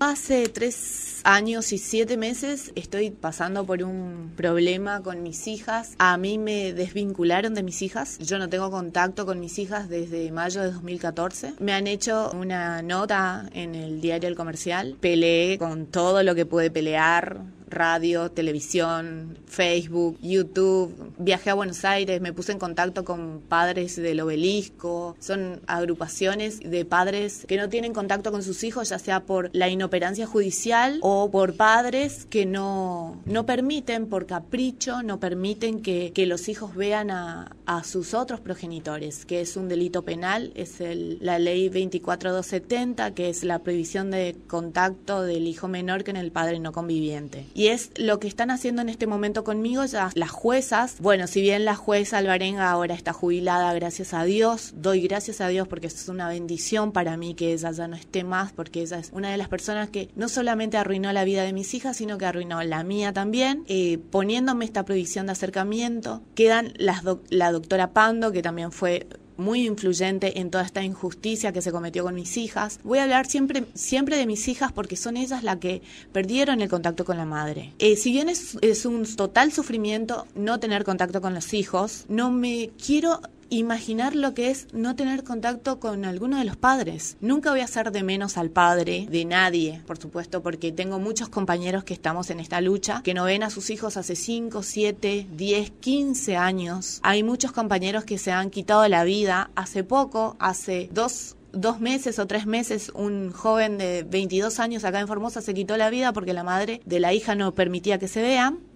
Hace 3 años y 7 meses estoy pasando por un problema con mis hijas. A mí me desvincularon de mis hijas. Yo no tengo contacto con mis hijas desde mayo de 2014. Me han hecho una nota en el diario El Comercial. Peleé con todo lo que pude pelear. Radio, televisión, Facebook, YouTube. Viajé a Buenos Aires, me puse en contacto con padres del Obelisco. Son agrupaciones de padres que no tienen contacto con sus hijos, ya sea por la inoperancia judicial o por padres que no permiten, por capricho, no permiten que los hijos vean a sus otros progenitores, que es un delito penal, es la ley 24270, que es la prohibición de contacto del hijo menor con el padre no conviviente. Y es lo que están haciendo en este momento conmigo ya las juezas. Bueno, si bien la jueza Alvarenga ahora está jubilada, gracias a Dios, doy gracias a Dios porque es una bendición para mí que ella ya no esté más, porque ella es una de las personas que no solamente arruinó la vida de mis hijas, sino que arruinó la mía también, poniéndome esta prohibición de acercamiento. Quedan la doctora Pando, que también fue muy influyente en toda esta injusticia que se cometió con mis hijas. Voy a hablar siempre de mis hijas porque son ellas las que perdieron el contacto con la madre. Si bien es un total sufrimiento no tener contacto con los hijos, no me quiero imaginar lo que es no tener contacto con alguno de los padres. Nunca voy a hacer de menos al padre de nadie, por supuesto, porque tengo muchos compañeros que estamos en esta lucha, que no ven a sus hijos hace 5, 7, 10, 15 años. Hay muchos compañeros que se han quitado la vida. Hace poco, hace 2 meses o 3 meses, un joven de 22 años acá en Formosa se quitó la vida porque la madre de la hija no permitía que se vean.